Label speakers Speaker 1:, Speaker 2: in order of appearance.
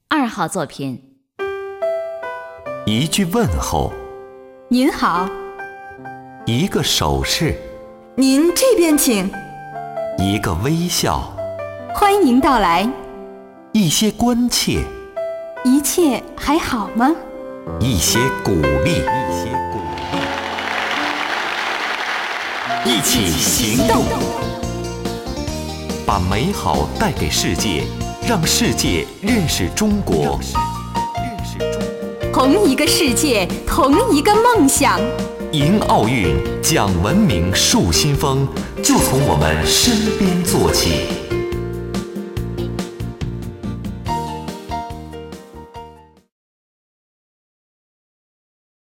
Speaker 1: 2号作品。
Speaker 2: 一句问候，
Speaker 3: 您好，
Speaker 2: 一个手势，
Speaker 3: 您这边请，
Speaker 2: 一个微笑，
Speaker 3: 欢迎到来，
Speaker 2: 一些关切，
Speaker 3: 一切还好吗？
Speaker 2: 一些鼓励，一起行动，把美好带给世界，让世界认识中国。
Speaker 3: 同一个世界，同一个梦想。
Speaker 2: 迎奥运，讲文明，树新风，就从我们身边做起。